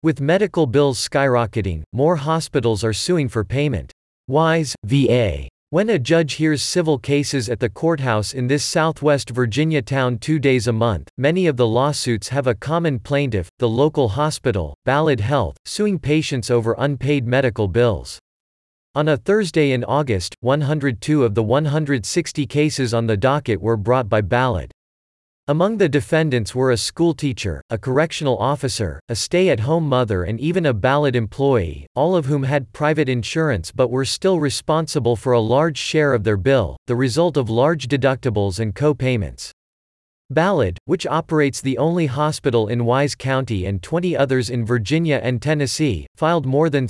With medical bills skyrocketing, more hospitals are suing for payment. Wise, VA. When a judge hears civil cases at the courthouse in this Southwest Virginia town 2 days a month, many of the lawsuits have a common plaintiff, the local hospital, Ballad Health, suing patients over unpaid medical bills. On a Thursday in August, 102 of the 160 cases on the docket were brought by Ballad. Among the defendants were a schoolteacher, a correctional officer, a stay-at-home mother and even a Ballad employee, all of whom had private insurance but were still responsible for a large share of their bill, the result of large deductibles and co-payments. Ballad, which operates the only hospital in Wise County and 20 others in Virginia and Tennessee, filed more than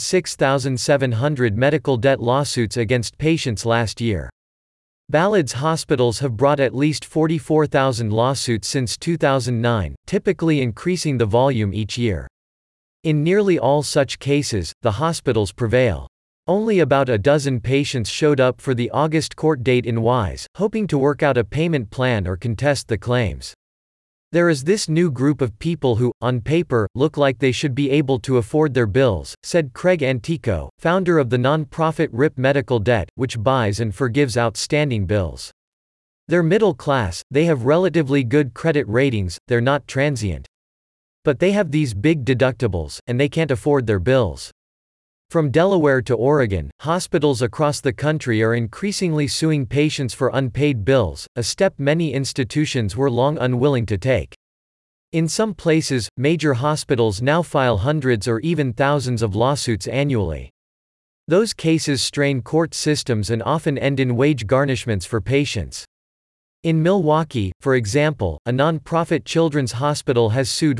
6,700 medical debt lawsuits against patients last year. Ballad's hospitals have brought at least 44,000 lawsuits since 2009, typically increasing the volume each year. In nearly all such cases, the hospitals prevail. Only about a dozen patients showed up for the August court date in Wise, hoping to work out a payment plan or contest the claims. There is this new group of people who, on paper, look like they should be able to afford their bills, said Craig Antico, founder of the nonprofit RIP Medical Debt, which buys and forgives outstanding bills. They're middle class, they have relatively good credit ratings, they're not transient. But they have these big deductibles, and they can't afford their bills. From Delaware to Oregon, hospitals across the country are increasingly suing patients for unpaid bills, a step many institutions were long unwilling to take. In some places, major hospitals now file hundreds or even thousands of lawsuits annually. Those cases strain court systems and often end in wage garnishments for patients. In Milwaukee, for example, a nonprofit children's hospital has sued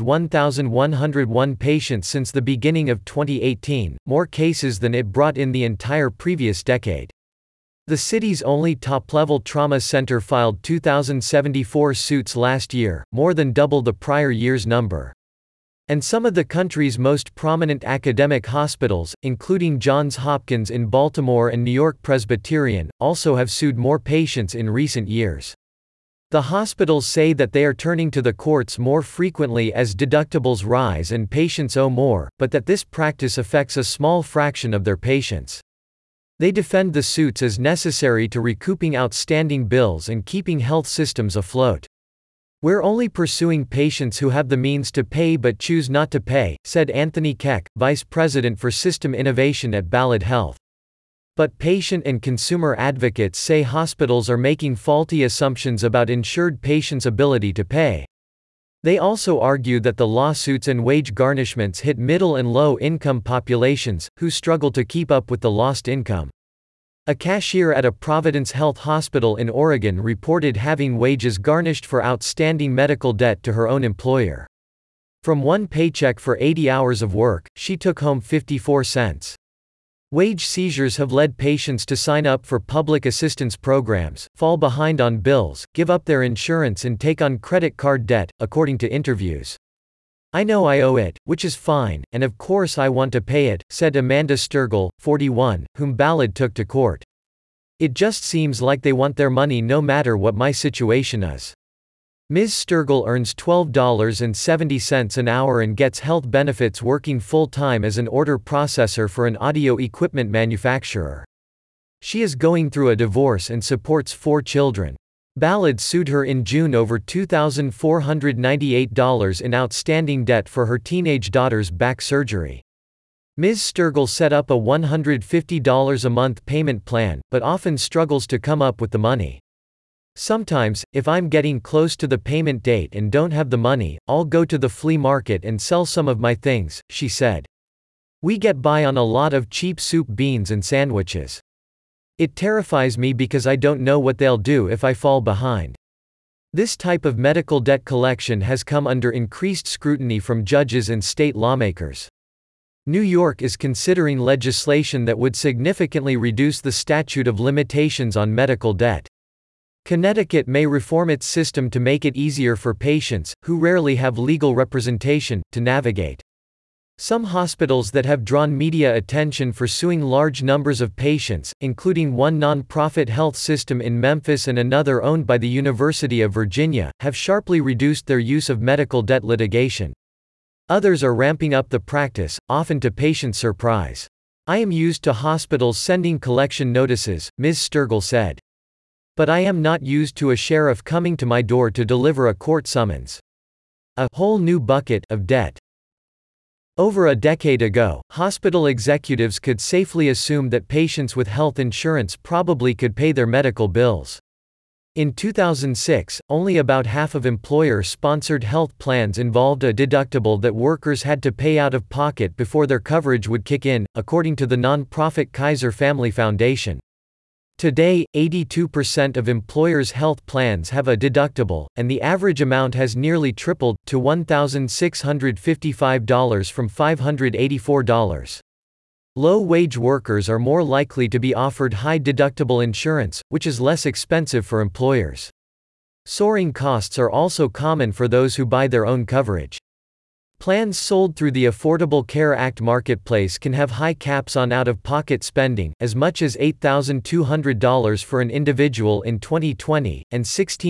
1,101 patients since the beginning of 2018, more cases than it brought in the entire previous decade. The city's only top-level trauma center filed 2,074 suits last year, more than double the prior year's number. And some of the country's most prominent academic hospitals, including Johns Hopkins in Baltimore and New York Presbyterian, also have sued more patients in recent years. The hospitals say that they are turning to the courts more frequently as deductibles rise and patients owe more, but that this practice affects a small fraction of their patients. They defend the suits as necessary to recouping outstanding bills and keeping health systems afloat. "We're only pursuing patients who have the means to pay but choose not to pay," said Anthony Keck, vice president for system innovation at Ballad Health. But patient and consumer advocates say hospitals are making faulty assumptions about insured patients' ability to pay. They also argue that the lawsuits and wage garnishments hit middle and low-income populations, who struggle to keep up with the lost income. A cashier at a Providence Health hospital in Oregon reported having wages garnished for outstanding medical debt to her own employer. From one paycheck for 80 hours of work, she took home 54 cents. Wage seizures have led patients to sign up for public assistance programs, fall behind on bills, give up their insurance and take on credit card debt, according to interviews. "I know I owe it, which is fine, and of course I want to pay it," said Amanda Sturgill, 41, whom Ballad took to court. "It just seems like they want their money no matter what my situation is." Ms. Sturgill earns $12.70 an hour and gets health benefits working full-time as an order processor for an audio equipment manufacturer. She is going through a divorce and supports 4 children. Ballad sued her in June over $2,498 in outstanding debt for her teenage daughter's back surgery. Ms. Sturgill set up a $150 a month payment plan, but often struggles to come up with the money. "Sometimes, if I'm getting close to the payment date and don't have the money, I'll go to the flea market and sell some of my things," she said. "We get by on a lot of cheap soup, beans and sandwiches. It terrifies me because I don't know what they'll do if I fall behind." This type of medical debt collection has come under increased scrutiny from judges and state lawmakers. New York is considering legislation that would significantly reduce the statute of limitations on medical debt. Connecticut may reform its system to make it easier for patients, who rarely have legal representation, to navigate. Some hospitals that have drawn media attention for suing large numbers of patients, including one nonprofit health system in Memphis and another owned by the University of Virginia, have sharply reduced their use of medical debt litigation. Others are ramping up the practice, often to patients' surprise. "I am used to hospitals sending collection notices," Ms. Sturgill said. "But I am not used to a sheriff coming to my door to deliver a court summons. A whole new bucket of debt." Over a decade ago, hospital executives could safely assume that patients with health insurance probably could pay their medical bills. In 2006, only about half of employer-sponsored health plans involved a deductible that workers had to pay out of pocket before their coverage would kick in, according to the nonprofit Kaiser Family Foundation. Today, 82% of employers' health plans have a deductible, and the average amount has nearly tripled, to $1,655 from $584. Low-wage workers are more likely to be offered high-deductible insurance, which is less expensive for employers. Soaring costs are also common for those who buy their own coverage. Plans sold through the Affordable Care Act marketplace can have high caps on out-of-pocket spending, as much as $8,200 for an individual in 2020, and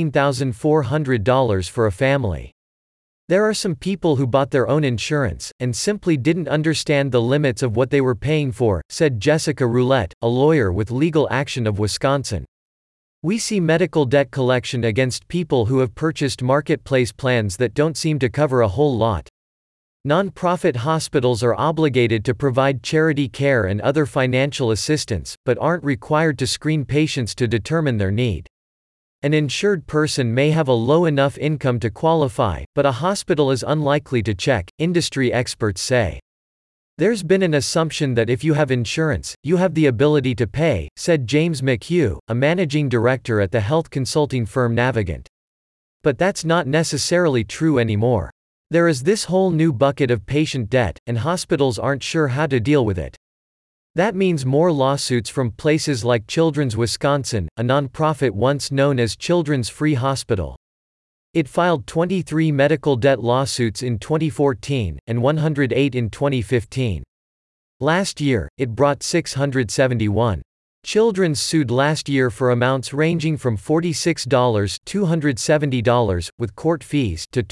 $16,400 for a family. There are some people who bought their own insurance, and simply didn't understand the limits of what they were paying for, said Jessica Roulette, a lawyer with Legal Action of Wisconsin. "We see medical debt collection against people who have purchased marketplace plans that don't seem to cover a whole lot. Nonprofit hospitals are obligated to provide charity care and other financial assistance, but aren't required to screen patients to determine their need. An insured person may have a low enough income to qualify, but a hospital is unlikely to check," industry experts say. "There's been an assumption that if you have insurance, you have the ability to pay," said James McHugh, a managing director at the health consulting firm Navigant. "But that's not necessarily true anymore. There is this whole new bucket of patient debt, and hospitals aren't sure how to deal with it. That means more lawsuits from places like Children's Wisconsin, a nonprofit once known as Children's Free Hospital. It filed 23 medical debt lawsuits in 2014, and 108 in 2015. Last year, it brought 671. Children's sued last year for amounts ranging from $46 ($270) with court fees to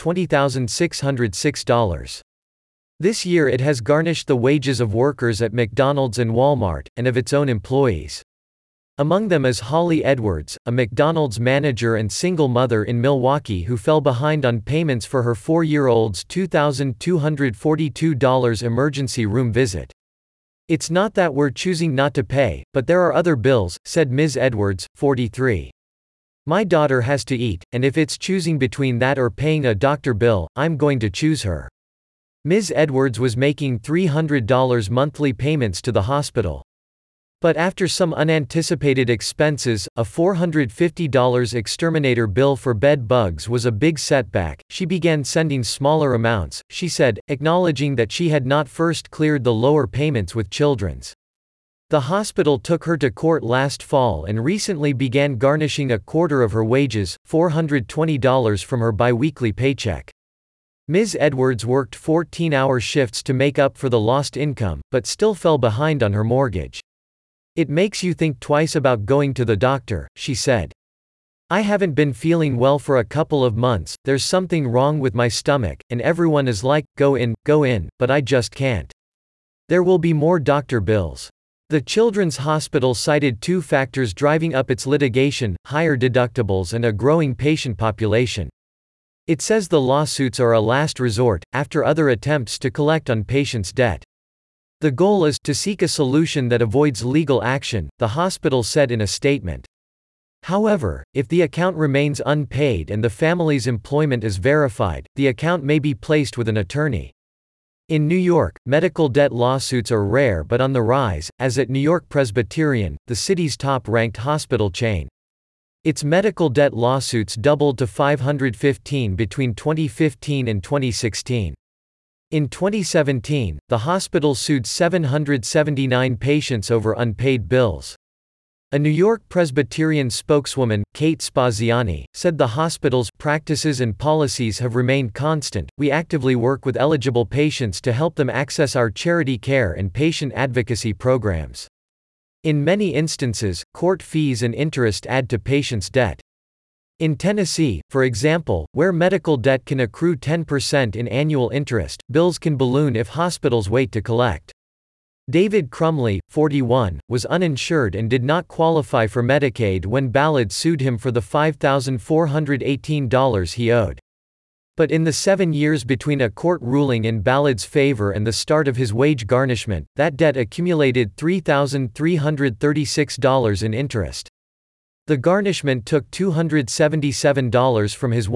$20,606. This year it has garnished the wages of workers at McDonald's and Walmart, and of its own employees. Among them is Holly Edwards, a McDonald's manager and single mother in Milwaukee who fell behind on payments for her 4-year-old's $2,242 emergency room visit. "It's not that we're choosing not to pay, but there are other bills," said Ms. Edwards, 43. "My daughter has to eat, and if it's choosing between that or paying a doctor bill, I'm going to choose her." Ms. Edwards was making $300 monthly payments to the hospital. But after some unanticipated expenses, a $450 exterminator bill for bed bugs was a big setback. She began sending smaller amounts, she said, acknowledging that she had not first cleared the lower payments with Children's. The hospital took her to court last fall and recently began garnishing a quarter of her wages, $420 from her biweekly paycheck. Ms. Edwards worked 14-hour shifts to make up for the lost income, but still fell behind on her mortgage. "It makes you think twice about going to the doctor," she said. "I haven't been feeling well for a couple of months, there's something wrong with my stomach, and everyone is like, go in, but I just can't. There will be more doctor bills." The Children's Hospital cited two factors driving up its litigation: higher deductibles and a growing patient population. It says the lawsuits are a last resort, after other attempts to collect on patients' debt. The goal is to seek a solution that avoids legal action, the hospital said in a statement. However, if the account remains unpaid and the family's employment is verified, the account may be placed with an attorney. In New York, medical debt lawsuits are rare but on the rise, as at New York Presbyterian, the city's top-ranked hospital chain. Its medical debt lawsuits doubled to 515 between 2015 and 2016. In 2017, the hospital sued 779 patients over unpaid bills. A New York Presbyterian spokeswoman, Kate Spaziani, said the hospital's practices and policies have remained constant. "We actively work with eligible patients to help them access our charity care and patient advocacy programs. In many instances, court fees and interest add to patients' debt. In Tennessee, for example, where medical debt can accrue 10% in annual interest, bills can balloon if hospitals wait to collect. David Crumley, 41, was uninsured and did not qualify for Medicaid when Ballard sued him for the $5,418 he owed. But in the 7 years between a court ruling in Ballard's favor and the start of his wage garnishment, that debt accumulated $3,336 in interest. The garnishment took $277 from his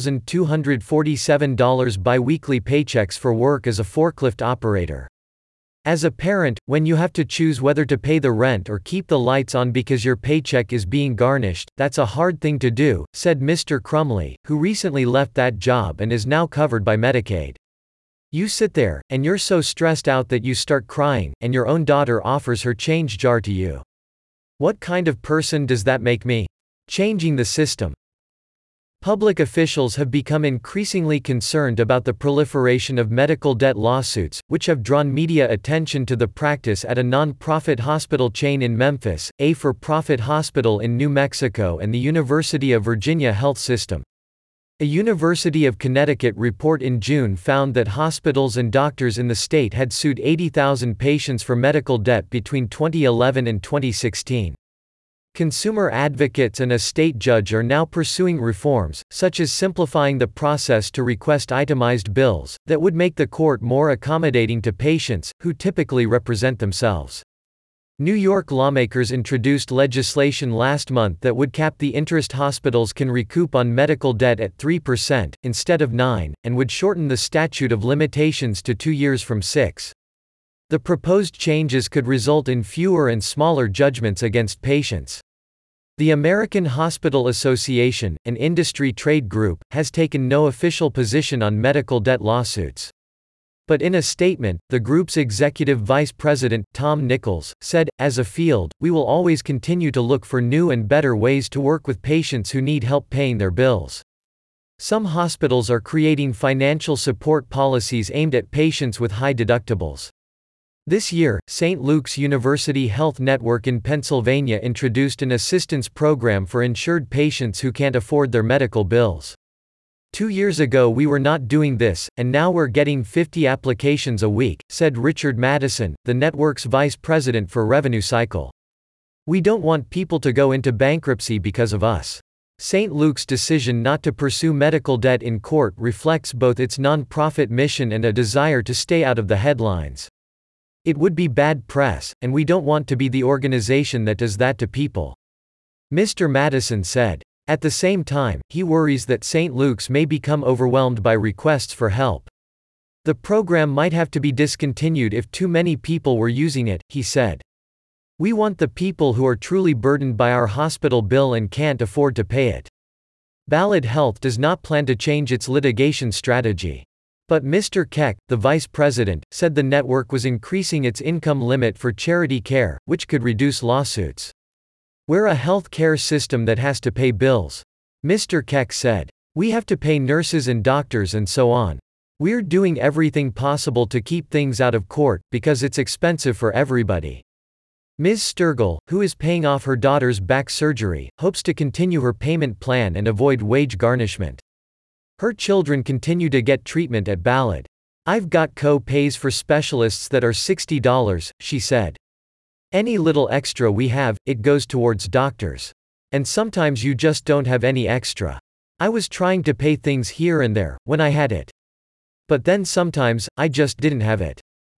$1,247 biweekly paychecks for work as a forklift operator. As a parent, when you have to choose whether to pay the rent or keep the lights on because your paycheck is being garnished, that's a hard thing to do, said Mr. Crumley, who recently left that job and is now covered by Medicaid. You sit there, and you're so stressed out that you start crying, and your own daughter offers her change jar to you. What kind of person does that make me? Changing the system. Public officials have become increasingly concerned about the proliferation of medical debt lawsuits, which have drawn media attention to the practice at a non-profit hospital chain in Memphis, a for-profit hospital in New Mexico, and the University of Virginia Health System. A University of Connecticut report in June found that hospitals and doctors in the state had sued 80,000 patients for medical debt between 2011 and 2016. Consumer advocates and a state judge are now pursuing reforms, such as simplifying the process to request itemized bills, that would make the court more accommodating to patients, who typically represent themselves. New York lawmakers introduced legislation last month that would cap the interest hospitals can recoup on medical debt at 3%, instead of 9%, and would shorten the statute of limitations to 2 years from 6. The proposed changes could result in fewer and smaller judgments against patients. The American Hospital Association, an industry trade group, has taken no official position on medical debt lawsuits. But in a statement, the group's executive vice president, Tom Nichols, said, "As a field, we will always continue to look for new and better ways to work with patients who need help paying their bills." Some hospitals are creating financial support policies aimed at patients with high deductibles. This year, St. Luke's University Health Network in Pennsylvania introduced an assistance program for insured patients who can't afford their medical bills. 2 years ago we were not doing this, and now we're getting 50 applications a week, said Richard Madison, the network's vice president for Revenue Cycle. We don't want people to go into bankruptcy because of us. St. Luke's decision not to pursue medical debt in court reflects both its non-profit mission and a desire to stay out of the headlines. It would be bad press, and we don't want to be the organization that does that to people. Mr. Madison said. At the same time, he worries that St. Luke's may become overwhelmed by requests for help. The program might have to be discontinued if too many people were using it, he said. We want the people who are truly burdened by our hospital bill and can't afford to pay it. Ballad Health does not plan to change its litigation strategy. But Mr. Keck, the vice president, said the network was increasing its income limit for charity care, which could reduce lawsuits. We're a health care system that has to pay bills. Mr. Keck said. We have to pay nurses and doctors and so on. We're doing everything possible to keep things out of court, because it's expensive for everybody. Ms. Sturgill, who is paying off her daughter's back surgery, hopes to continue her payment plan and avoid wage garnishment. Her children continue to get treatment at Ballad. I've got co-pays for specialists that are $60, she said. Any little extra we have, it goes towards doctors. And sometimes you just don't have any extra. I was trying to pay things here and there, when I had it. But then sometimes, I just didn't have it.